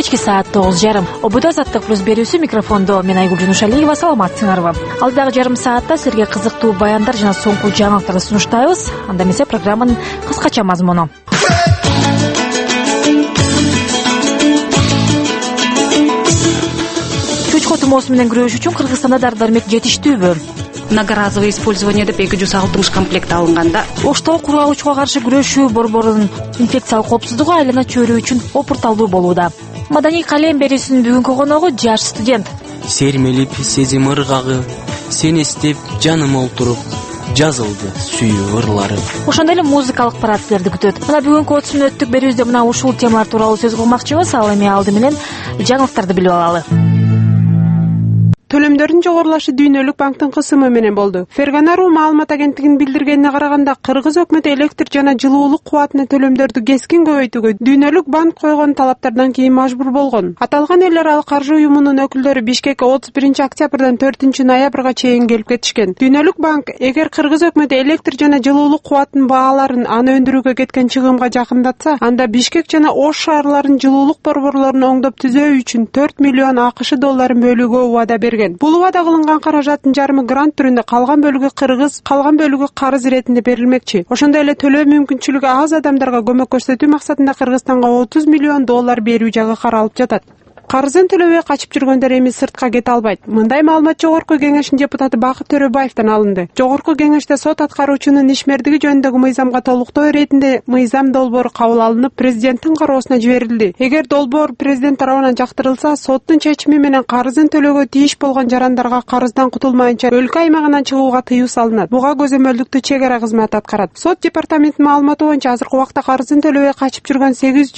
кечки саат 9:30. Обуда азаттык плюс берүүсү микрофондо мен Айгүл Жунушалиева. Саламатсыңарбы? Ал дагы жарым саатта силерге кызыктуу баяндар жана соңку жаңылыктарды сунуштайбыз. Анда эмесе программанын кыскача мазмуну. Чочко тумоосу менен күрөш үчүн Кыргызстанда дары-дармек жетиштүүбү? Многоразовое использование деп 260 комплект алынганда. Оштогу кургагычка каршы күрөшүү борборунун инфекциялык коопсуздугу айлана чөйрө үчүн опурталдуу болууда. Маданий калем берүүсүнүн бүгүнкү коногу жаш студент. Сермелип сезим ыргагы, сени эстеп жаным олтуруп, жазылды сүйүү ырлары. Ошондой эле музыкалык парад силерди күтөт. Мына бүгүнкү 30 мүнөттүк берүүбүздө мына ушул темалар тууралуу сөз кылмакчыбыз. Ал эми алды менен жаңылыктарды билип алалы. Төлөмдөрдүн жогорулашы Дүйнөлүк банктын кысымы менен болду. Ферганару маалымат агенттигинин билдиргенине караганда, Кыргыз өкмөтү электр жана жылуулук кубатына төлөмдөрдү кескин көбөйтүүгө Дүйнөлүк банк койгон талаптардан кийин мажбур болгон. Аталган эл аралык каржы уюмунун өкүлдөрү Бишкекке 31 октябрдан 4 ноябрга чейин келип кетишкен. Дүйнөлүк банк эгер Кыргыз өкмөтү электр жана жылуулук кубатынын бааларын аны өндүрүүгө кеткен чыгымга жакындатса, анда Бишкек жана Ош шаарларынын жылуулук борборлорун оңдоп түзөө үчүн 4 миллион АКШ долларын бөлүүгө убада берген. Бул убада кылынган каражаттын жарымы грант түрүндө, калган бөлүгү карыз иретинде берилмекчи. Ошондой эле төлөө мүмкүнчүлүгү аз адамдарга көмөк көрсөтүү максатында Кыргызстанга 30 миллион доллар берүү жагы каралып жатат. Карызын төлөбөй качып жүргөндөр эми сыртка кете албайт. Мындай маалымат Жогорку кеңештин депутаты Бакыт Төрөбаевден алынды. Жогорку кеңеште сот аткаруучунун ишмердиги жөнүндөгү мыйзамга толуктоо иретинде мыйзам долбоору кабыл алынып, президенттин кароосуна жиберилди. Эгер долбоор президент тарабынан жактырылса, соттун чечими менен карызын төлөөгө тийиш болгон жарандарга карыздан кутулмайынча өлкө аймагынан чыгууга тыюу салынат. Буга көзөмөлдүктүү чек ара кызматы аткарат. Сот департаментинин маалыматы боюнча азыркы убакта карызын төлөбөй качып жүргөн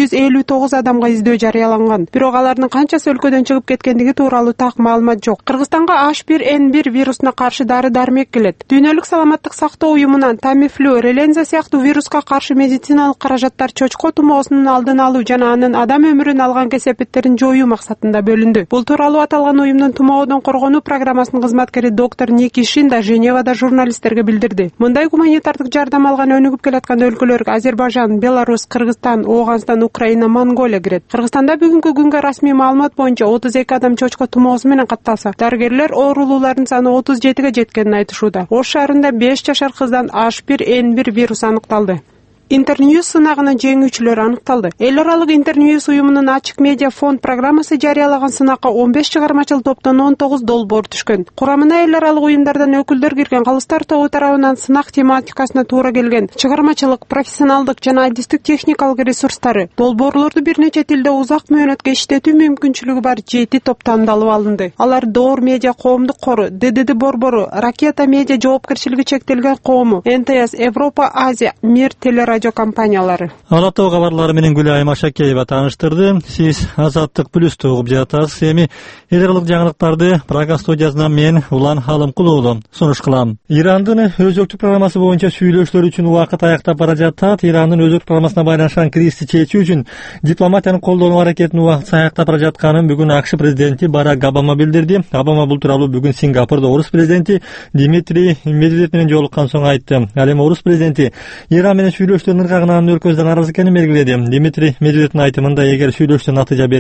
859 адамга издөө жарыяланган. Бирок алардын канчасы өлкөдөн чыгып кеткендиги тууралуу так маалымат жок. Кыргызстанга H1N1 вирусуна каршы дары-дармек келет. Дүйнөлүк саламаттык сактоо уюмунан Тамифлю, Реленза сыяктуу вируска каршы медициналык каражаттар чочко тумоосунун алдын алуу жана анын адам өмүрүн алган кесепеттерин жоюу максатында бөлүндү. Бул тууралуу аталган уюмдун тумоодон коргонуу программасынын кызматкери доктор Ники Шинда Женевада журналисттерге билдирди. Мындай гуманитардык жардам алган өнүгүп келаткан өлкөлөр Азербайжан, Беларусь, Кыргызстан, Ооганстан, Украина, Монголия кирет. Кыргызстанда бүгүнкү күнгө расмий маалымат боюнча 32 адам чочко тумоосу менен катталса, дарыгерлер оорулуулардын саны 37ге жеткенин айтышууда. Ош шаарында 5 жашар кыздан H1N1 вирусу аныкталды. Интерньюз сынагынын жеңүүчүлөрү аныкталды. Эл аралык Интерньюз уюмунун ачык медиа фонд программасы жарыялаган сынакка 15 чыгармачыл топтон 19 долбоор түшкөн. Курамына эл аралык уюмдардан өкүлдөр кирген. Калыстар тобу тарабынан сынак тематикасына туура келген чыгармачылык, профессионалдык жана адистик техникалык ресурстары, долбоорлорду бир нече тилде узак мөөнөткө иштетүү мүмкүнчүлүгү бар 7 топ тандалып алынды. Алар Доор медиа коомдук кору, ДДД борбору, Ракета медиа жоопкерчилиги чектелген коому, НТС, Европа, Азия, Мир телерадио компаниялары. Алатоо кабарлары менен Гүлай Машакеева тааныштырды. Сиз Азаттык плюсту угуп жатасыз. Эми эл аралык жаңылыктарды Прага студиясынан мен Улан Халымкулуу сунуш кылам. Ирандын өзөктүк программасы боюнча сүйлөшүүлөр үчүн убакыт аяктап бара жатат. Ирандын өзөктүк программасына байланышкан кризисти чечүү үчүн дипломатиянын колдонуу аракетинин убактысы аяктап бара жатканын бүгүн АКШ президенти Барак Обама билдирди. Обама бул тууралуу бүгүн Сингапурда орус президенти Дмитрий Медведев менен жолуккан соң айтты. Ал эми орус президенти Иран менен сүйлөшүүлөр ыргагынан өлкөбүздөн арыз экенин белгиледи. Дмитрий Медведевдин айтымында, эгер сүйлөшүүлөр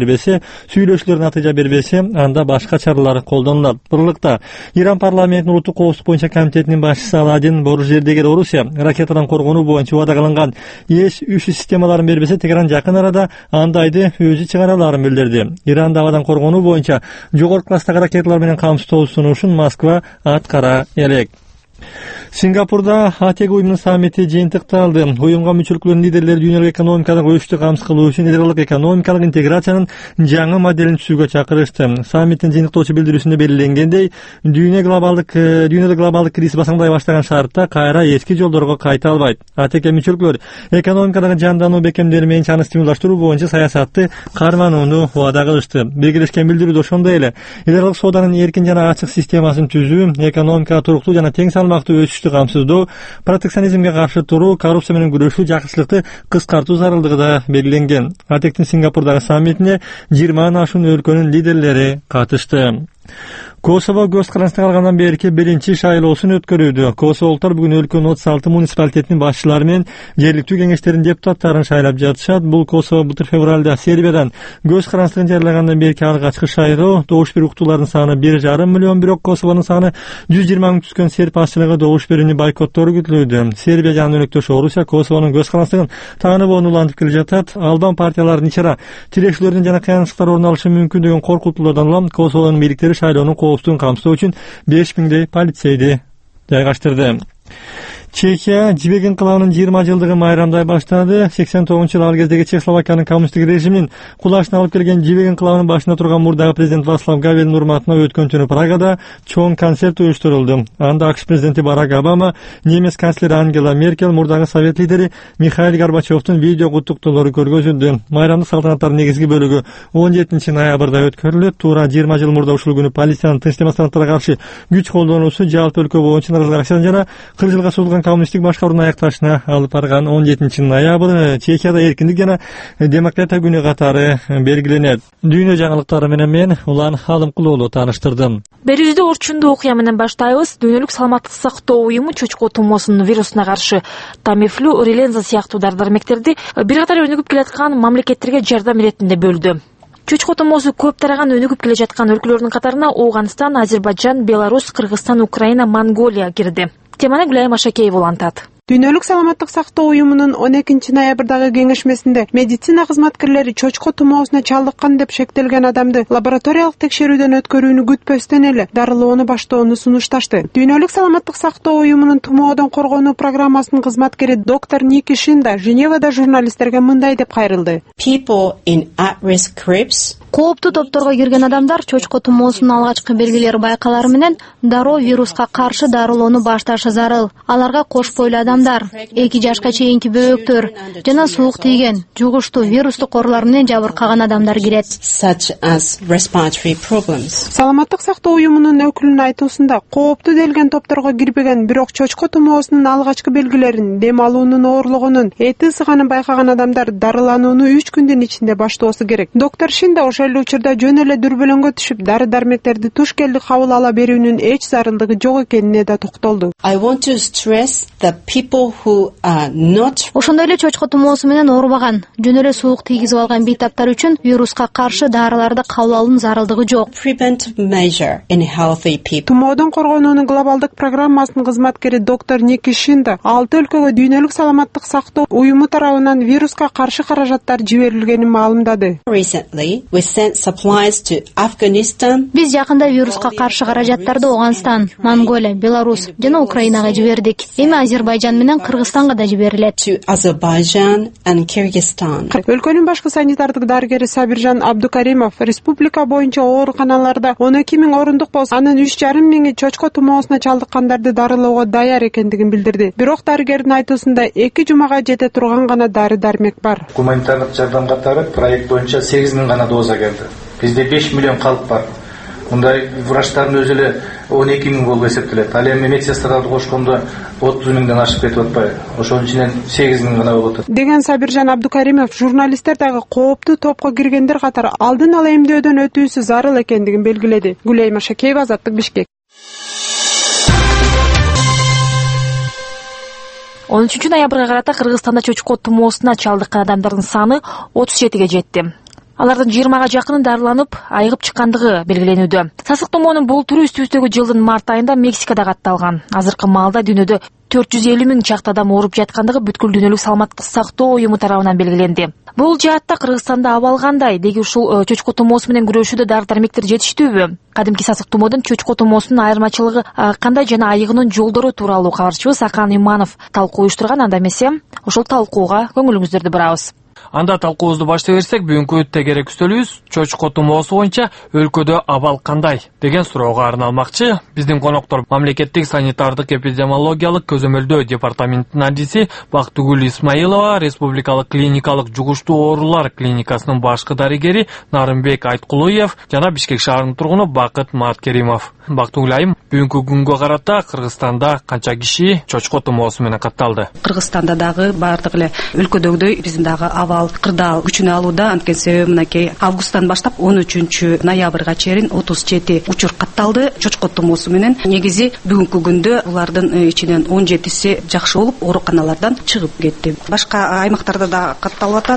натыйжа бербесе, анда башка чаралар колдонулат. Бурлукта Иран парламентинин улуттук коопсуздук боюнча комитетинин башчысы Аладдин Боружерди эгер Орусия ракетадан коргонуу боюнча убада кылынган ИС-3 системаларын бербесе, Тегеран жакын арада андайды өзү чыгараларын билдирди. Иранда абадан коргонуу боюнча жогорку класстагы ракеталар менен камсыздоо сунушун Москва аткара элек. Сингапурда АТЕГ уюмунун саммити жыйынтыкталды. Уюмга мүчөлүктөрдүн лидерлери дүйнөлүк экономикадагы өсүштү камсыз кылуу үчүн эл аралык экономикалык интеграциянын жаңы моделин түзүүгө чакырышты. Саммиттин жыйынтыктоочу билдирүүсүндө белгиленгендей, дүйнө глобалдык кризис басаңдай баштаган шартта кайра эски жолдорго кайта албайт. АТЕГ мүчөлүктөр экономикадагы жандануу бекемдери менен чаны стимулдаштыруу боюнча саясатты карманууну убада кылышты. Белгилешкен билдирүүдө ошондой эле эл аралык сооданын эркин жана ачык системасын түзүү, экономикага туруктуу жана тең салмактуу өсүштү камсыздоо, протекционизмге каршы туруу, коррупция менен күрөшүү, жакшылыкты кыскартуу зарылдыгы да белгиленген. АТЕКтин Сингапурдагы саммитине 20 ашуун өлкөнүн лидерлери катышты. Косово көз каранчына калгандан берки биринчи шайлоосун өткөрүүдө. Косоволуктар бүгүн өлкөнүн 36 муниципалитетинин башчылары менен жергиликтүү кеңештердин депутаттарын шайлап жатышат. Бул Косово былтыр февралда Сербиядан көз каранчылыгын жарыялагандан берки алгачкы шайлоо. Добуш берүү уктууларынын саны 1,5 миллион, бирок Косовонун саны 120 миң түшкөн серб башчылыгы добуш берүүнү бойкоттору күтүлүүдө. Сербия жана өнөктөш Орусия Косовонун көз каранчылыгын тааныбоону улантып келе жатат. Албан партиялардын ичара тирешүүлөрүнүн жана кыянчылыктар орун алышы мүмкүн деген коркутуулардан улам Косовонун бийликтери шайлоонун коопсуздугун камсыздоо үчүн 5 миңдей полицейди жайгаштырды. Чехия жибек инкылабынын 20 жылдыгын майрамдай баштады. 89-жыл ал кездеги Чехословакиянын коммунисттик режиминин кулашына алып келген жибек инкылабынын башында турган мурдагы президент Вацлав Гавелдин урматына өткөн түнү Прагада чоң концерт уюштурулду. Анда АКШ президенти Барак Обама, немец канцлери Ангела Меркель, мурдагы совет лидери Михаил Горбачевдун видео куттуктоолору көргөзүлдү. Майрамдык салтанаттардын негизги бөлүгү 17 ноябрда өткөрүлөт. Туура 20 жыл мурда ушул күнү полициянын тынч демонстранттарга каршы күч колдонуусу жалпы өлкө боюнча нааразылык акциясын жана 40 жылга созулган коммунисттик башкаруунун аякташына алып барган 17 ноябрь Чехияда эркиндик жана демократия күнү катары белгиленет. Дүйнө жаңылыктары менен мен Улан Халымкулуу тааныштырдым. Берүүбүздү орчундуу окуя менен баштайбыз. Дүйнөлүк саламаттык сактоо уюму чочко тумоосунун вирусуна каршы Тамифлу, Риленза сыяктуу дары-дармектерди бир катар өнүгүп келаткан мамлекеттерге жардам иретинде бөлдү. Чочко тумоосу көп тараган өнүгүп келе жаткан өлкөлөрдүн катарына Ооганстан, Азербайджан, Беларусь, Кыргызстан, Украина, Монголия кирди. Теманы Гүлайым Ашакеева улантат. Дүйнөлүк саламаттык сактоо уюмунун 12 ноябрдагы кеңешмесинде медицина кызматкерлери чочко тумоосуна чалдыккан деп шектелген адамды лабораториялык текшерүүдөн өткөрүүнү күтпөстөн эле дарылоону баштоону сунушташты. Дүйнөлүк саламаттык сактоо уюмунун тумоодон коргонуу программасынын кызматкери доктор Ники Шинда Женевада журналисттерге мындай деп кайрылды. Кооптуу топторго кирген адамдар чочко тумоосунун алгачкы белгилери байкалары менен дароо вируска каршы дарылоону башташы зарыл. Аларга кош бойлуу адамдар, 2 жашка чейинки бөбөктөр жана суук тийген, жугуштуу вирустук оорулар менен жабыркаган адамдар кирет. Саламаттык сактоо уюмунун өкүлүнүн айтуусунда кооптуу делген топторго кирбеген, бирок чочко тумоосунун алгачкы белгилерин, дем алуунун оорлогонун, эти ысыганын байкаган адамдар дарыланууну 3 күндүн ичинде баштоосу керек. Доктор Шинда ошол учурда жөн эле дүрбөлөңгө түшүп, дары-дармектерди туш келдик кабыл ала берүүнүн эч зарылдыгы жок экенине да токтолду. Ошондой эле чочко тумоосу менен оорубаган, жөн эле суук тийгизип алган бейтаптар үчүн вируска каршы дарыларды кабыл алуунун зарылдыгы жок. Тумоодон коргонуунун глобалдык программасынын кызматкери доктор Ники Шинда 6 өлкөгө дүйнөлүк саламаттык сактоо уюму тарабынан вируска каршы каражаттар жиберилгенин маалымдады. Биз жакында вируска каршы каражаттарды Ооганстан, Монголия, Беларусь жана Украинага жибердик. Эми Азербайджан менен Кыргызстанга да жиберилет. Өлкөнүн башкы санитардык дарыгери Сабиржан Абдукаримов республика боюнча ооруканаларда 12 миң орундук болсо, анын 3,5 миңи чочко тумоосуна чалдыккандарды дарылоого даяр экендигин билдирди. Бирок дарыгердин айтуусунда 2 жумага жете турган гана дары-дармек бар. Гуманитардык жардам катары проект боюнча 8 миң гана доза келди. Бизде 5 миллион калп бар. Мындай врачтардын өзү эле 12 миң болуп эсептелет. Ал эми медсестраларды кошкондо 30 миңден ашып кетип атпайбы? Ошонун ичинен 8 миң гана болуп атат. Деген Сабиржан Абдукаримов журналисттер дагы кооптуу топко киргендер катары алдын ала эмдөөдөн өтүүсү зарыл экендигин белгиледи. Гүлайым Ашакеева, Азаттык, Бишкек. 13 ноябрга карата Кыргызстанда чочко тумоосуна чалдыккан адамдардын саны 37ге жетти. Алардын 20га жакыны дарыланып, айыгып чыккандыгы белгиленүүдө. Сасык тумоонун бул түрү үстүбүздөгү жылдын март айында Мексикада катталган. Азыркы маалда дүйнөдө 450 миң чакты адам ооруп жаткандыгы бүткүл дүйнөлүк саламаттык сактоо уюму тарабынан белгиленди. Бул жаатта Кыргызстанда абал кандай? Деги ушул чочко тумоосу менен күрөшүүдө дары-дармектер жетиштүүбү? Кадимки сасык тумоодон чочко тумоосунун айырмачылыгы кандай жана айыгынын жолдору тууралуу кабарчыбыз Акан Иманов талкуу уюштурган. Анда эмесе, ошол талкууга көңүлүңүздөрдү бурабыз. Анда талкуубузду баштай берсек, бүгүнкү тегерек үстөлүбүз чочко тумоосу боюнча өлкөдө абал кандай деген суроого арналмакчы. Биздин коноктор мамлекеттик санитардык эпидемиологиялык көзөмөлдөө департаментинин адиси Бактыгүл Исмаилова, республикалык клиникалык жугуштуу оорулар клиникасынын башкы дарыгери Нарымбек Айткулуев жана Бишкек шаарынын тургуну Бакыт Маткеримов. Бактыгүл айым, бүгүнкү күнгө карата Кыргызстанда канча киши чочко тумоосу менен катталды? Кыргызстанда дагы бардык эле өлкөдөгүдөй биздин дагы абал абал кырдаал күчүнө алууда. Анткени себеби мынакей августтан баштап 13 ноябрга чейин 37 учур катталды чочко тумоосу менен. Негизи бүгүнкү күндө булардын ичинен 17си жакшы болуп ооруканалардан чыгып кетти. Башка аймактарда да катталып атат.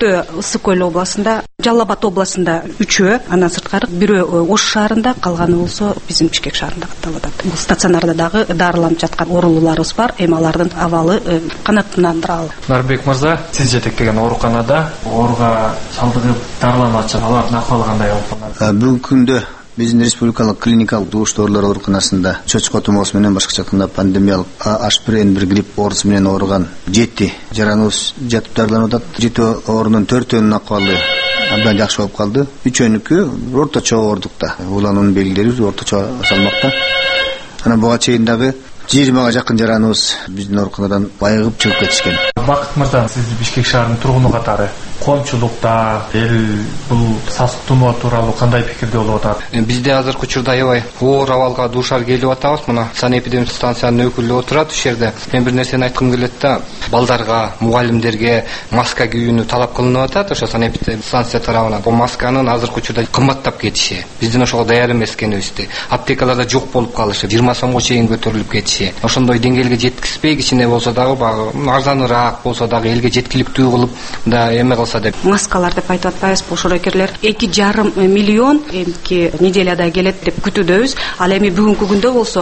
4 Ысык Көл областында, Жалал Абад областында 3, андан сырткары 1 Ош шаарында, калганы болсо биздин Бишкек шаарында катталып атат. Бул стационарда дагы дарыланып жаткан оорулууларыбыз бар. Эми алардын абалы канааттандыралы. Нарбек мырза, сиз жетектеген ооруканада ооруга чалдыгып дарыланып атышат. Алардын акыбалы кандай болуп калат? Бүгүнкү күндө биздин республикалык клиникалык добуш доорулар ооруканасында чочко тумоосу менен башкача айтканда пандемиялык H1N1 грипп оорусу менен ооруган 7 жараныбыз жатып дарыланып атат. 7 оорунун 4-өнүн акыбалы абдан жакшы болуп калды. 3-өнүкү орточо оордукта. Улануунун белгилери орточо салмакта. Анан буга чейин дагы 20га жакын жараныбыз биздин ооруканадан байыгып чыгып кетишкен. Бакыт мырза, сиз Бишкек шаарынын тургуну катары коомчулукта эл бул сасык тумоо тууралуу кандай пикирде болуп атат? Бизде азыркы учурда аябай оор абалга дуушар келип атабыз. Мына санэпидемиялык станциянын өкүлү отурат ушул жерде. Мен бир нерсени айткым келет да, балдарга, мугалимдерге маска кийүүнү талап кылынып атат ошо санэпидемиялык станция тарабынан. Бул масканын азыркы учурда кымбаттап кетиши, биздин ошого даяр эмес экенибизди, аптекаларда жок болуп калышы, 20 сомго чейин көтөрүлүп кетиши. Ошондой деңгээлге жеткизбей, кичине болсо дагы арзаныраак болсо дагы элге жеткиликтүү кылып да эме кылса деп. Маскалар деп айтып атпайбыз, бул шорокерлер 2,5 миллион эмки неделяда келет деп күтүүдөбүз. Ал эми бүгүнкү күндө болсо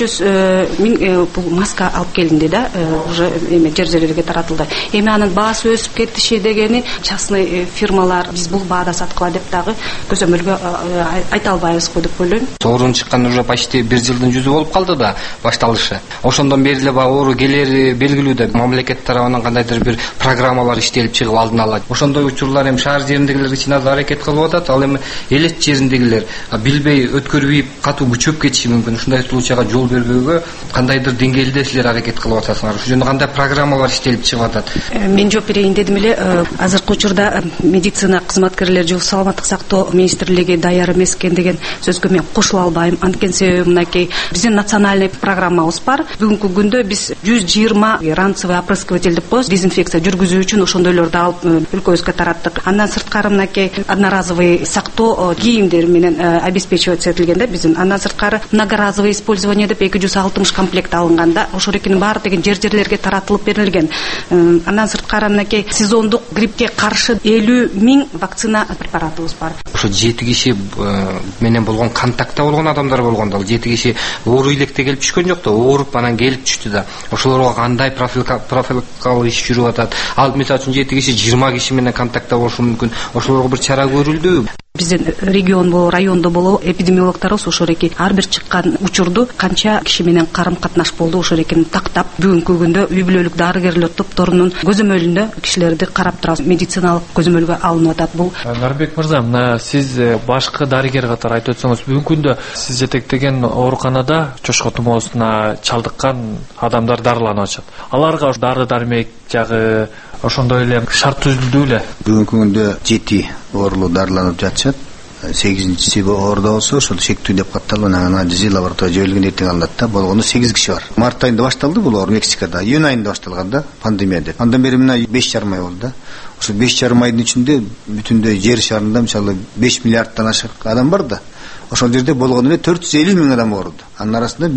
400 миң бул маска алып келинди да, уже эме жер-жерлерге таратылды. Эми анын баасы өсүп кетиши дегени частный фирмалар биз бул баада саткыла деп дагы көзөмөлгө айта албайбыз го деп ойлойм. Оорунун чыккан уже почти 1 жылдын жүзү болуп калды да башталышы. Ошондон бери эле оору келери белгилүү да мамлекет тарабынан кандайдыр бир программалар иштелип чыгып алдын ала. Ошондой учурлар эми шаар жериндегилер үчүн азыр аракет кылып атат. Ал эми элет жериндегилер билбей өткөрбөй катуу күчөп кетиши мүмкүн. Ушундай случайга жол бербөөгө кандайдыр деңгээлде силер аракет кылып атасыңар. Ошол жөнүндө кандай программалар иштелип чыгып атат? Мен жооп берейин дедим эле. Азыркы учурда медицина кызматкерлери жок саламаттык сактоо министрлиги даяр эмес экен деген сөзгө мен кошула албайм. Анткени себеби мынакей биздин национальный программабыз бар. Бүгүнкү күндө биз 120 ранцевый опрыскиватель деп коебуз, дезинфекция жүргүзүү үчүн ошондойлорду алып өлкөбүзгө тараттык. Андан сырткары мынакей одноразовый сактоо кийимдер менен обеспечиваться этилген да биздин. Андан сырткары многоразовый использование деп 260 комплект алынган да, ошолордун баары деген жер-жерлерге таратылып берилген. Андан сырткары мынакей сезондук гриппке каршы 50 миң вакцина препаратыбыз бар. Ошо 7 киши менен болгон контактта болгон адамдар болгондо, 7 киши оору илекте келип түшкөн жок да, ооруп анан келип түштү да. Ошолорго кандай профилактикалык иш жүрүп атат? Ал мисалы үчүн 7 киши 20 киши менен контактта болушу мүмкүн. Ошолорго бир чара көрүлдүбү? Биздин регион болобу, райондо болобу эпидемиологторубуз ошол эки ар бир чыккан учурду канча киши менен карым катнаш болду ошол экени тактап бүгүнкү күндө үй бүлөлүк дарыгерлер топторунун көзөмөлүндө кишилерди карап турабыз, медициналык көзөмөлгө алынып атат. Бул Нарбек мырза, мына сиз башкы дарыгер катары айтып өтсөңүз, бүгүнкү күндө сиз жетектеген ооруканада чочко тумоосуна чалдыккан адамдар дарыланып атышат. Аларга дары дармек жагы ошондой эле шарт түзүлдү эле. Бүгүнкү күндө 7 оорулуу дарыланып жатышат. 8-си ооруда болсо ошол шектүү деп катталып, анан жези лаборатория жиберилген, эртең алынат да. Болгону 8 киши бар. Март айында башталды бул оор Мексикада, июнь айында башталган да пандемия деп. Андан бери мына 5,5 ай болду да. Ошол 5,5 айдын ичинде бүтүндөй жер шарында мисалы 5 миллиардтан ашык адам бар да. Ошол жерде болгону эле 450 миң адам ооруду. Анын арасында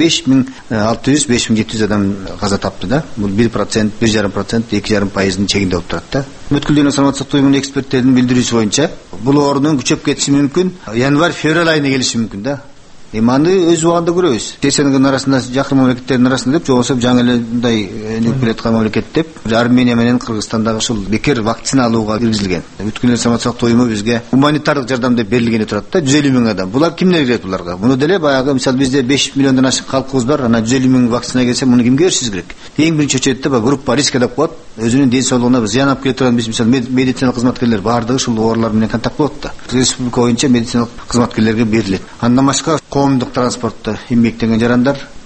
5600, 5700 адам каза тапты да. Бул 1%, 1,5%, 2,5%ын чегинде болуп турат да. Бүткүл дүйнө саламаттык сактоо уюмунун эксперттеринин билдирүүсү боюнча бул оорунун күчөп кетиши мүмкүн, январь-февраль айына келиши мүмкүн да. Аны өз убагында көрөбүз. ТСНГнын арасында, жакын мамлекеттердин арасында деп, жогосо жаңы эле мындай өнүгүп келаткан мамлекет деп, Армения менен Кыргызстандагы ушул бекер вакцина алууга киргизилген. Бүткүл саламаттык сактоо уюму бизге гуманитардык жардам деп берилгени турат да, 150 миң адам. Булар кимдер кирет буларга? Муну деле баягы мисалы бизде 5 миллиондон ашык калкыбыз бар, анан 150 миң вакцина келсе, муну кимге беришибиз керек? Эң биринчи очередде группа риска деп коет. Өзүнүн ден соолугуна зыян алып келе турган биз мисалы медициналык кызматкерлер баардыгы ушул оорулар менен контакт болот да. Республика боюнча медициналык кызматкерлерге берилет. Андан башка коомдук транспортто эмгектенген жарандар,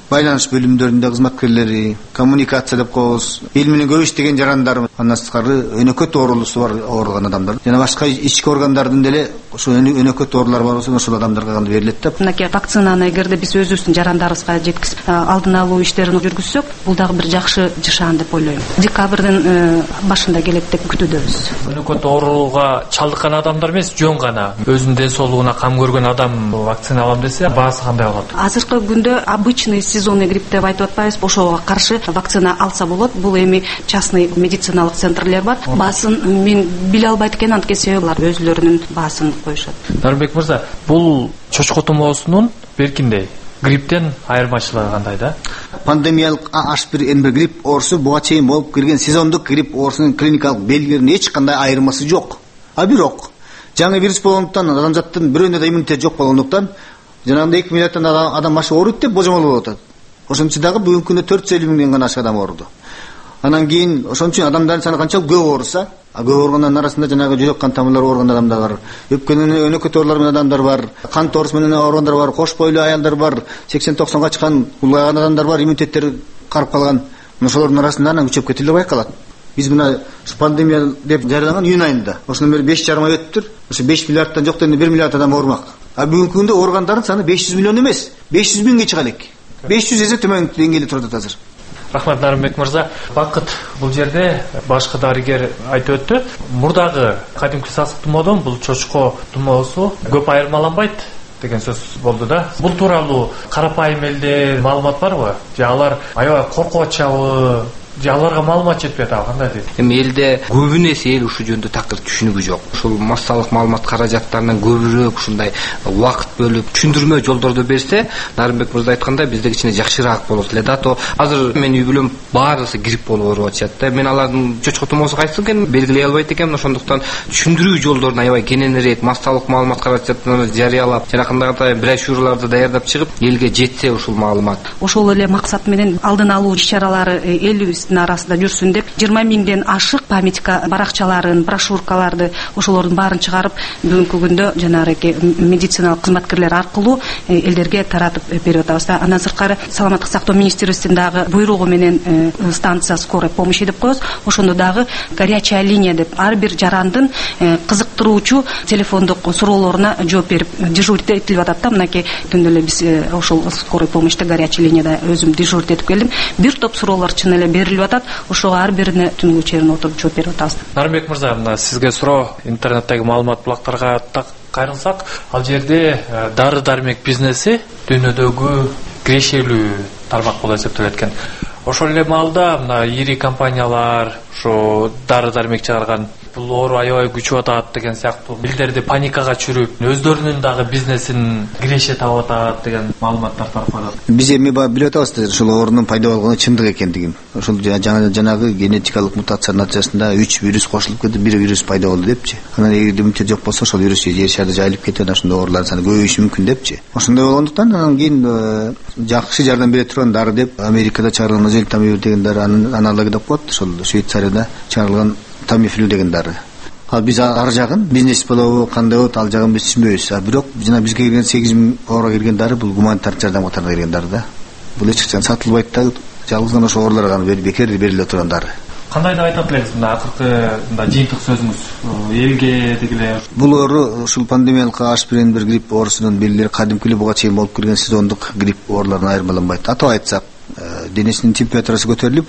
байланыш бөлүмдөрүндө кызматкерлери, коммуникация деп коебуз, эл менен көп иштеген жарандар, андан сырткары өнөкөт оорулуусу бар ооруган адамдар жана башка ички органдардын деле ошо өнөкөт оорулар бар болсо ошол адамдарга гана берилет да. Мынакей вакцинаны эгерде биз өзүбүздүн жарандарыбызга жеткизип алдын алуу иштерин жүргүзсөк, бул дагы бир жакшы жашаан деп ойлойм. Декабрдын башында келет деп күтүүдөбүз. Өнөкөт ооруга чалдыккан адамдар эмес, жөн гана өзүнүн ден соолугуна кам көргөн адам вакцина алам десе, баасы кандай болот? Азыркы күндө обычный сезонный грипп деп айтып атпайбыз, ошого каршы вакцина алса болот. Бул эми частный медициналык центрлер бар. Баасын мен биле албайт экен, анткени себеби алар өзлөрүнүн баасын коюшат. Нарымбек мырза, бул чочко тумоосунун беркиндей грипптен айырмачылыгы кандай да? Пандемиялык H1N1 грипп оорусу буга чейин болуп келген сезондук грипп оорусунун клиникалык белгилеринин эч кандай айырмасы жок. Бирок жаңы вирус болгондуктан адамзаттын бирөөнүндө да иммунитет жок болгондуктан жанагындай 2 миллиондон адам ашы ооруйт деп божомолоп атат. Ошончо дагы бүгүнкү күндө 450 миңден гана ашык адам ооруду. Анан кийин ошон үчүн адамдардын саны канчалык көп ооруса, көп ооругандар арасында жанагы жүрөк кан тамырлары ооруган адамдар бар, өпкөнүн өнөкөт оорулары менен адамдар бар, кан торусу менен ооругандар бар, кош бойлуу аялдар бар, 80-90га чыккан улгайган адамдар бар, иммунитеттери карып калган. Ошолордун арасында анан күчөп кетиле байкалат. Биз мына пандемия деп жарыяланган июнь айында ошондон бери 5,5 ай өттүр. Ошо 5 миллиардтан жок дегенде 1 миллиард адам оорумак. Бүгүнкү күндө ооругандардын саны 500 миллион эмес, 500 миңге чыга элек. 500 эсе төмөн деңгээлде турат азыр. Рахмат Нарымбек мырза. Бакыт бул жерде башкы дарыгер айтып өттү. Мурдагы кадимки сасык тумоодон бул чочко тумоосу көп айырмаланбайт деген сөз болду да. Бул тууралуу карапайым элде маалымат барбы? Же алар аябай коркуп атышабы? Же аларга маалымат жетпей атабы, кандай дейт? Эми элде көбүнесе эл ушул жөнүндө такыр түшүнүгү жок. Ушул массалык маалымат каражаттарынан көбүрөөк ушундай убакыт бөлүп түшүндүрмө жолдорду берсе, Нарымбек мырза айткандай биздеги кичине жакшыраак болот эле да. То азыр мен үй бүлөм баарысы грипп болуп ооруп атышат да. Мен алардын чочко тумоосу кайсы экенин белгилей албайт экенмин. Ошондуктан түшүндүрүү жолдорун аябай кененирээк массалык маалымат каражаттарынан жарыялап, жанакындай брошюраларды даярдап чыгып, элге жетсе ушул маалымат. Ошол эле максат менен алдын алуу иш-чаралары элибиздин арасында жүрсүн деп 20 миңден ашык памятка баракчаларын, брошюркаларды ошолордун баарын чыгарып, бүгүнкү күндө жанагы медициналык кызматкерлер аркылуу элдерге таратып берип атабыз. Андан сырткары саламаттык сактоо министрлигинин дагы буйругу менен станция скорой помощи деп коебуз. Ошондо дагы горячая линия деп ар бир жарандын кызыктыруучу телефондук суроолоруна жооп берип дежурить этилип атат да. Мынакей түндө эле биз ошол скорой помощьта горячая линияда өзүм дежурить этип келдим. Бир топ суроолор чын эле берилип атат. Ошого ар бирине түнгү чейин отуруп жооп берип атабыз. Нарымбек мырза, мына сизге суроо интернеттеги маалымат булактарга кайрылсак, ал жерде дары-дармек бизнеси дүйнөдөгү кирешелүү тармак болуп эсептелет экен. Ошол эле маалда мына ири компаниялар ошо дары-дармек чыгарган бул оору аябай күчүп атат деген сыяктуу элдерди паникага түшүрүп, өздөрүнүн дагы бизнесин киреше таап атат деген маалыматтар таркалат. Биз эми билип атабыз ошол оорунун пайда болгону чындык экендигин. Ошол жанагы генетикалык мутациянын натыйжасында 3 вирус кошулуп кетип, бир вирус пайда болду депчи. Анан эгерде иммунитет жок болсо, ошол вирус жер шарда жайылып кетип, ошондой оорулардын саны көбөйүшү мүмкүн депчи. Ошондой болгондуктан анан кийин жакшы жардам бере турган дары деп Америкада чыгарылган Озелтамивир деген дары, анын аналогу деп коет. Ошол Швейцарияда чыгарылган Тамифлю деген дары. Биз ар жагын бизнес болобу, кандай болот, ал жагын биз түшүнбөйбүз. Бирок жана бизге келген 8 миң ооруга келген дары бул гуманитардык жардам катарында келген дары да. Бул эч качан сатылбайт да, жалгыз гана ошо ооруларга гана бекер бериле турган дары. Кандай деп айтат элеңиз мына акыркы жыйынтык сөзүңүз элге дегиле? Бул оору ушул пандемиялык H1N1 грипп оорусунун белгилери кадимки эле буга чейин болуп келген сезондук грипп ооруларынан айырмаланбайт. Атап айтсак, денесинин температурасы көтөрүлүп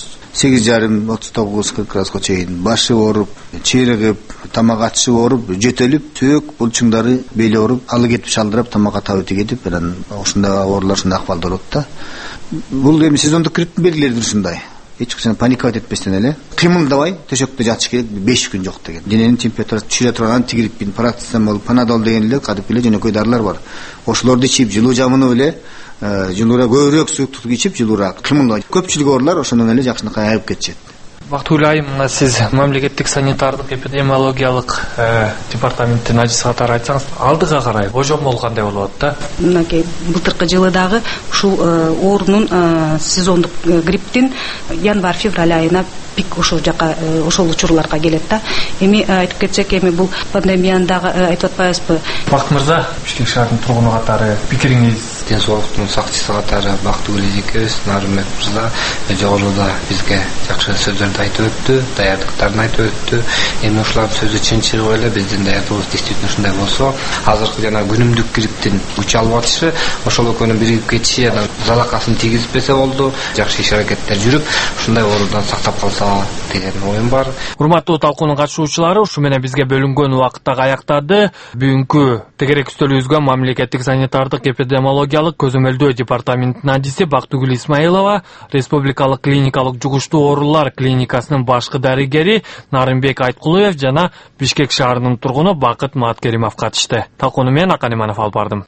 38,5-39 градуска чейин, башы ооруп, чиригип, тамак ачышып ооруп, жөтөлүп, сөөк булчуңдары бели ооруп, алы кетип шалдырап, тамакка табы тигетип, анан ушундай оорулар ушундай акыбалда болот да. Бул эми сезондук грипптин белгилери ушундай. Эч качан паникабайт этпестен эле кыймылдабай төшөктө жатыш керек 5 күн жок деген. Дененин температурасы түшүрө турган антигриппин, парацетамол, панадол деген эле кадимки эле жөнөкөй дарылар бар. Ошолорду ичип, жылуу жамынып эле жылуура көбүрөөк сууктук ичип, жылуураак кыймылдабай. Көпчүлүк оорулар ошондон эле жакшынакай айыгып кетишет. Бактыгүл айым, сиз мамлекеттик санитардык эпидемиологиялык департаменттин ажысы катары айтсаңыз, алдыга карай божомол кандай болот да? Мынакей былтыркы жылы дагы ушул оорунун сезондук грипптин январь-февраль айына пик ошол жака ошол учурларга келет да. Эми айтып кетсек, эми бул пандемияны дагы айтып атпайбызбы? Бакыт мырза, Бишкек шаарынын тургуну катары пикириңиз ден соолуктун сакчысы катары Бактыгүл эжекебиз, Нарымбек мырза жогоруда бизге жакшы сөздөрдү айтып өттү, даярдыктарын айтып өттү. Эми ушулардын сөзү чын чыгып эле биздин даярдыгыбыз действительно ушундай болсо, азыркы жана күнүмдүк кириптин күч алып атышы, ошол экөөнүн биригип кетиши залакасын тийгизбесе болду. Жакшы иш аракеттер жүрүп, ушундай орундан сактап калса деген оюм бар. Урматтуу талкуунун катышуучулары, ушу менен бизге бөлүнгөн убакыттагы аяктады. Бүгүнкү тегерек үстөлүбүзгө мамлекеттик санитардык эпидемиологиялык көзөмөлдөө департаментинин адиси Бактыгүл Исмаилова, Республикалык клиникалык жугуштуу оорулар клиникасынын башкы дарыгери Нарымбек Айткулуев жана Бишкек шаарынын тургуну Бакыт Маткеримов катышты. Талкууну мен Акан Иманов алып бардым.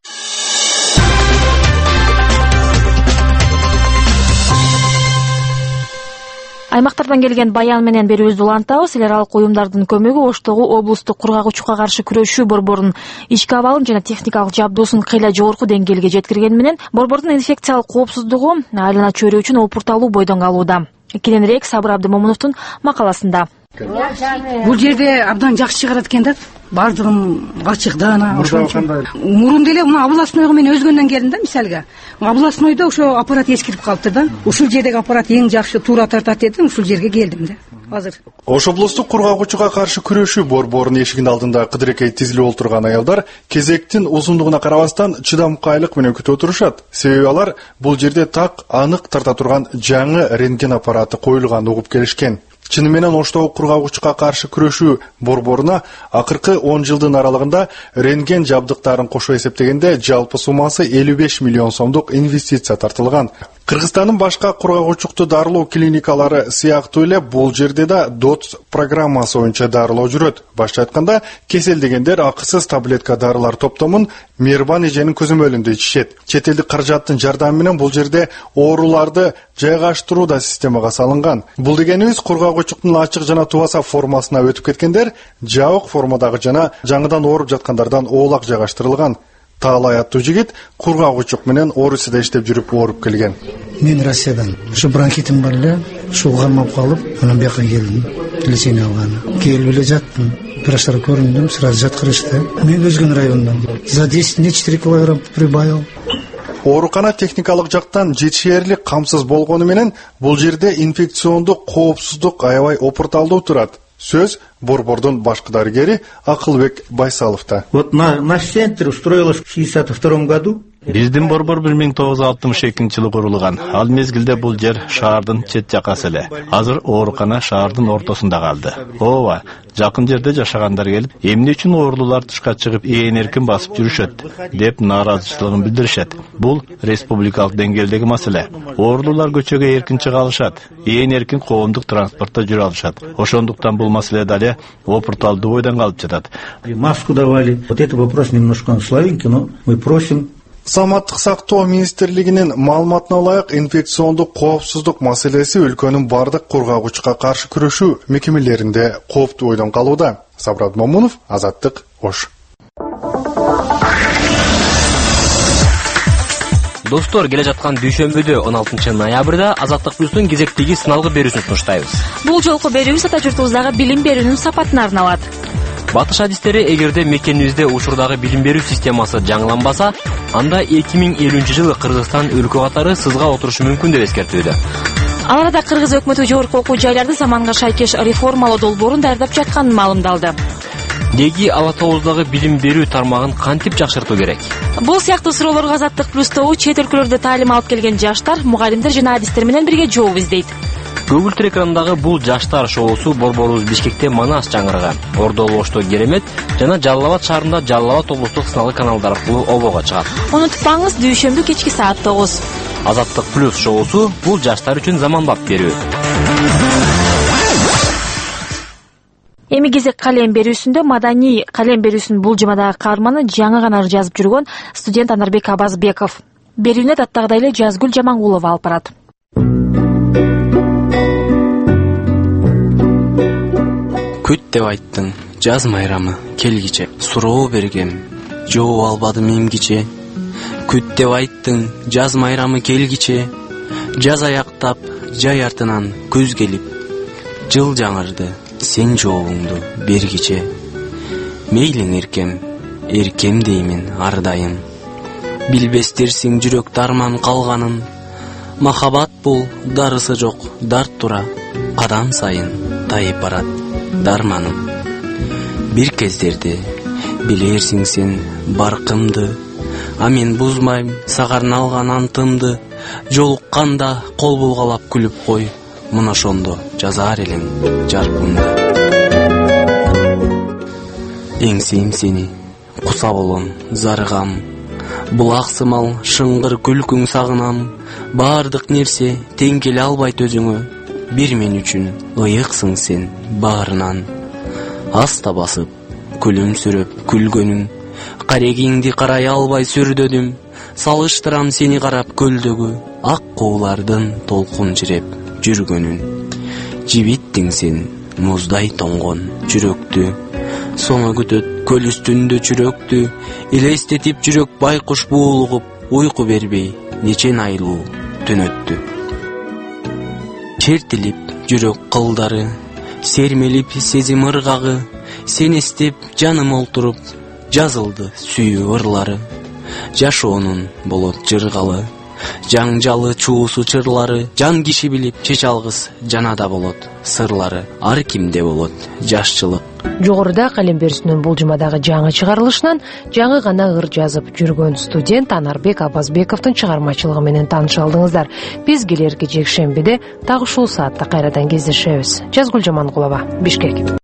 Аймактардан келген баян менен берүүбүздү улантабыз. Эл аралык уюмдардын көмөгү Оштогу облустук кургагычууга каршы күрөшүү борборунун ички абалын жана техникалык жабдуусун кыйла жогорку деңгээлге жеткиргени менен борбордун инфекциялык коопсуздугу айлана чөйрө үчүн опурталуу бойдон калууда. Кененирээк Сабыр Абдымомуновдун макаласында. Бул жерде абдан жакшы чыгарат экен да. Бардыгын ачык даана ошон үчүн. Мурун деле мына областнойго мен өзгөндөн келдим да, мисалга. Областнойдо ошо аппарат эскирип калыптыр да. Ушул жердеги аппарат эң жакшы туура тартат дедим, ушул жерге келдим да. Азыр. Ош облустук кургагычууга каршы күрөшүү борборунун эшигинин алдында кыдырекей тизилип отурган аялдар кезектин узундугуна карабастан чыдамкайлык менен күтүп отурушат. Себеби алар бул жерде так анык тарта турган жаңы рентген аппараты коюлганын угуп келишкен. Чыны менен Оштогу кургагычууга каршы күрөшүү борборуна акыркы 10 жылдын аралыгында рентген жабдыктарын кошо эсептегенде жалпы суммасы 55 миллион сомдук инвестиция тартылган. Кыргызстандын башка кургагычуктуу дарылоо клиникалары сыяктуу эле бул жерде да ДОТ программасы боюнча дарылоо жүрөт. Башка айтканда, кеселдегендер акысыз таблетка дарылар топтомун Мейирбан эженин көзөмөлүндө ичишет. Чет элдик каражаттын жардамы менен бул жерде ооруларды жайгаштыруу да системага салынган. Бул дегенибиз кургагычуктун ачык жана тубаса формасына өтүп кеткендер жабык формадагы жана жаңыдан ооруп жаткандардан оолак жайгаштырылган. Таалай аттуу жигит кургагычук менен Орусияда иштеп жүрүп ооруп келген. Мен Россиядан. Ушу бронхитим бар эле, ушуга кармап калып, анан бияка келдим. Лечение алганы. Келип эле жаттым. Врачтар көрүндүм, сразу жаткырышты. Мен өзгөн райондан. За 10 дней 4 килограмм прибавил. Оорукана техникалык жактан жетишээрлик камсыз болгону менен бул жерде инфекциондук коопсуздук аябай опурталдуу турат. Сөз борбордун башкы дарыгери Акылбек Байсаловда. Вот наш центр устроилось в 1962 году. Биздин борбор 1962 жылы курулган. Ал мезгилде бул жер шаардын чет жакасы эле. Азыр оорукана шаардын ортосунда калды. Ооба, жакын жерде жашагандар келип, эмне үчүн оорулуулар тышка чыгып, ээн эркин басып жүрүшөт деп нааразычылыгын билдиришет. Бул республикалык деңгээлдеги маселе. Оорулуулар көчөгө эркин чыга алышат, ээн эркин коомдук транспортто жүрө алышат. Ошондуктан бул маселе дале опурталдуу бойдон калып жатат. Маску давали. Вот это вопрос немножко слабенький, но мы просим. Саламаттык сактоо министрлигинин маалыматына ылайык, инфекциондук коопсуздук маселеси өлкөнүн бардык кургагычка каршы күрөшүү мекемелеринде кооптуу бойдон калууда. Сабыр Абдымомунов, Азаттык, Ош. Достор, келе жаткан дүйшөмбүдө 16 ноябрда Азаттык плюстун кезектеги сыналгы берүүсүн сунуштайбыз. Бул жолку берүүбүз ата журтубуздагы билим берүүнүн сапатына арналат. Батыш адистери эгерде мекенибизде учурдагы билим берүү системасы жаңыланбаса, анда 2050 жылы Кыргызстан өлкө катары сызга отурушу мүмкүн деп эскертүүдө. Ал арада Кыргыз өкмөтү жогорку окуу жайларды заманга шайкеш реформалоо долбоорун даярдап жатканын маалымдалды. Деги ала тобуздагы билим берүү тармагын кантип жакшыртуу керек? Бул сыяктуу суроолорго Азаттык плюс тобу чет өлкөлөрдө таалим алып келген жаштар, мугалимдер жана адистер менен бирге жооп издейт. Көгүлтүр экранындагы бул жаштар шоусу борборубуз Бишкекте Манас чаңырыгы, Ордолу Ошто Керемет жана Жалал Абад шаарында Жалал Абад облустук сыналгы каналдар аркылуу обого чыгат. Унутпаңыз, дүйшөмбү кечки саат 9. Азаттык плюс шоусу бул жаштар үчүн заманбап берүү. Эми кезек калем берүүсүндө маданий калем берүүсүнүн бул жумадагы каарманы жаңы гана ыр жазып жүргөн студент Анарбек Абазбеков. Берүүнү даттагдагы эле Жазгүл Жамангулова алып барат. Күт деп айттың, жаз майрамы келгиче, суроо бергем, жооп албадым эмгиче. Күт деп айттың, жаз майрамы келгиче, жаз аяктап, жай артынан күз келип, жыл жаңырды, сен жообуңду бергиче. Мейлиң эркем, эркем деймин ар дайым. билбестирсиң жүрөк дарман калганын. Махабат бул дарысы жок дарт тура, кадам сайын тайып барат дарманым. Бир кездерде билерсиң сен баркымды, а мен бузмайм сагарналган антымды. Жолукканда кол булгалап күлүп кой, мына ошондо жазар элем жаркымды. Эңсейм сени куса болон зарыгам, булак сымал шыңгыр күлкүң сагынам. Бардык нерсе тең келе албайт өзүңө, бир мен үчүн ыйыксың сен баарынан. Аста басып күлүмсүрөп күлгөнүң, карегиңди карай албай сүрдөдүм. Салыштырам сени карап көлдөгү, ак куулардын толкун жиреп жүргөнүн. Жибиттиң сен муздай тоңгон жүрөктү, соңу күтөт көл үстүндө чүрөктү. Элестетип жүрөк байкуш буулугуп, уйку бербей нечен айлуу түн өттү. Чертилип жүрөк кылдары, сермелип сезим ыргагы. Сен эстеп жаным олтуруп, жазылды сүйүү ырлары. Жашоонун болот жыргалы, жаңжалы чуусу чырлары. Жан киши билип чечалгыс жанада болот сырлары. Ар кимде болот жашчылык. Жогоруда калем берүүсүнүн бул жумадагы жаңы чыгарылышынан жаңы гана ыр жазып жүргөн студент Анарбек Абазбековдун чыгармачылыгы менен тааныша алдыңыздар. Биз келерки жекшембиде так ушул саатта кайрадан кездешебиз. Жазгүл Жамангулова, Бишкек.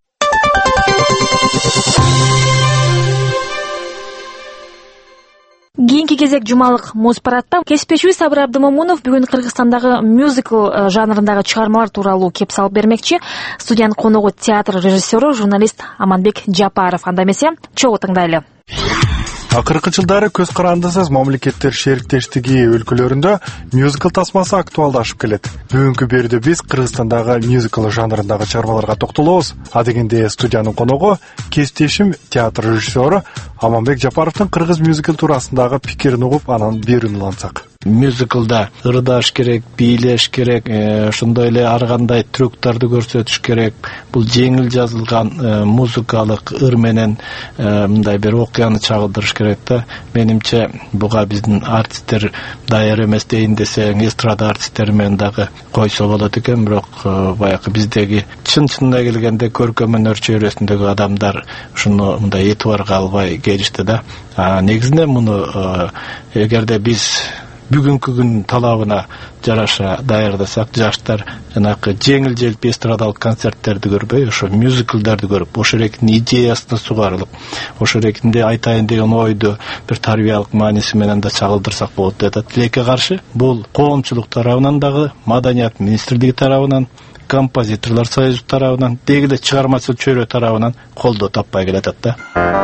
Кийинки кезек жумалык муз парадта кесиптешибиз Сабыр Абдымомунов бүгүн Кыргызстандагы мюзикл жанрындагы чыгармалар тууралуу кеп салып бермекчи. Студиянын коногу театр режиссеру, журналист Аманбек Жапаров. Анда эмесе, чогуу тыңдайлы. Акыркы жылдары көз карандысыз мамлекеттер шериктештиги өлкөлөрүндө мюзикл тасмасы актуалдашып келет. Бүгүнкү берүүдө биз Кыргызстандагы мюзикл жанрындагы чыгармаларга токтолобуз. А дегенде студиянын коногу кесиптешим театр режиссеру Аманбек Жапаровдун кыргыз мюзикл туурасындагы пикирин угуп, анан берүүнү улантсак. Мюзиклда ырдаш керек, бийлеш керек, ошондой эле ар кандай трюктарды көрсөтүш керек. Бул жеңил жазылган музыкалык ыр менен мындай бир окуяны чагылдырыш керек да. Менимче буга биздин артисттер даяр эмес дейин десең, эстрада артисттери менен дагы койсо болот экен, бирок баягы биздеги чын-чынына келгенде көркөм өнөр чөйрөсүндөгү адамдар ушуну мындай этибарга албай келишти да. Негизинен муну эгерде биз бүгүнкү күн талабына жараша даярдасак, жаштар жанакы жеңил-желпи эстрадалык концерттерди көрбөй, ошо мюзиклдерди көрүп, ошо эрекинин идеясына сугарылып, ошо эрекинде айтайын деген ойду бир тарбиялык мааниси менен да чагылдырсак болот деп тилекке каршы. Бул коомчулук тарабынан дагы, Маданият министрлиги тарабынан, композиторлор союзу тарабынан, деги эле чыгармачыл чөйрө тарабынан колдоо таппай келатат да.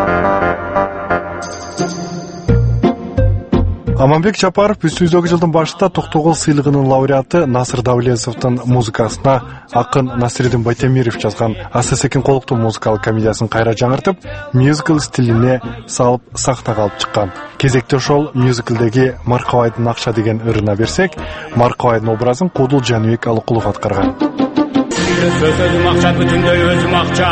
Аманбек Жапаров өздөгү жылдын башында Токтогул сыйлыгынын лауреаты Насыр Давлетовдун музыкасына акын Насирдин Байтемиров жазган Асасекин колуктуу музыкалык комедиясын кайра жаңыртып, мюзикл стилине салып сахнага алып чыккан. Кезекте ошол мюзиклдеги Маркабайдын акча деген ырына берсек, Маркабайдын образын Кудул Жаныбек Алыкулов аткарган. Сөзім ақша, бүтіндей өзім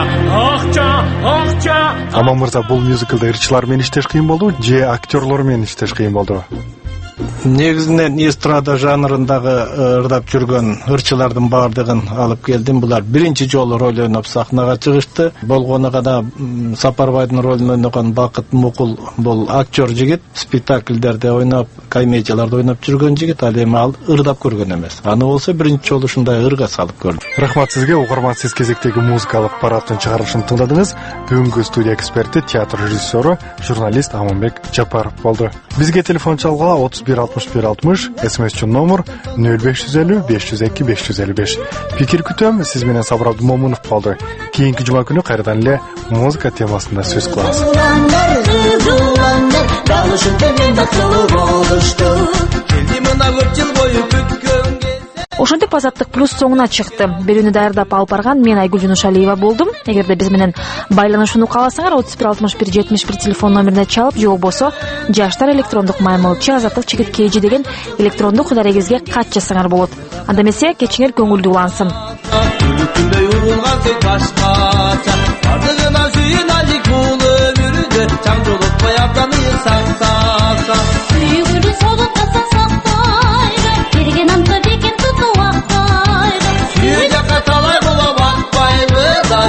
ақша. Аман мырза, бул мюзиклда ырчылар менен иштеш кыйын болду, же актерлор менен иштеш кыйын болду? Негизинен эстрада жанрындагы ырдап жүргөн ырчылардын баардыгын алып келдим. Булар биринчи жолу роль ойноп сахнага чыгышты. Болгону гана Сапарбайдын ролун ойногон Бакыт Мукул бул актер жигит, спектакльдерде ойноп, комедияларда ойноп жүргөн жигит, ал эми ал ырдап көргөн эмес. Аны болсо биринчи жолу ушундай ырга салып көрдүм. Рахмат сизге, угарман, сиз кезектеги музыкалык парадтын чыгарылышын тыңдадыңыз. Бүгүнкү студия эксперти, театр режиссеру, журналист Аманбек Жапаров болду. Бизге телефон чалгыла 316160, смс үчүн номер 0550 502 555. Пикир күтөм, сиз менен Сабыр Абдымомунов болду. Кийинки жума күнү кайрадан эле музыка темасында сөз кылабыз. Ошентип Азаттык плюс соңуна чыкты. Берүүнү даярдап алып барган мен Айгүл Жунушалиева болдум. Эгерде биз менен байланышууну кааласаңар, 316171 телефон номерине чалып, же болбосо жаштар электрондук маймылчы Азаттык чекит KG деген электрондук дарегизге кат жазсаңар болот. Анда эмесе кечиңер көңүлдүү улансын. Бардыгына сүйүн алик бул өмүрдө, чаң жолотпой абдан ыйыксак.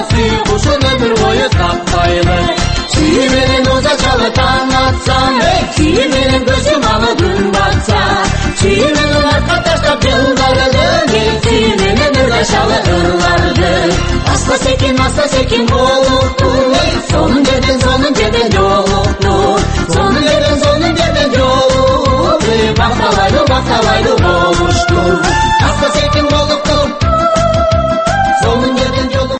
сүйүү кушун өмүр бою таппайлы. Сүйүү менен оза чалы таң атсам, сүйүү менен көзүм алы күн батса, сүйүү менен артка таштап жылдарды, сүйүү менен ыргашалы ырларды. Аста секин болуптун, сонун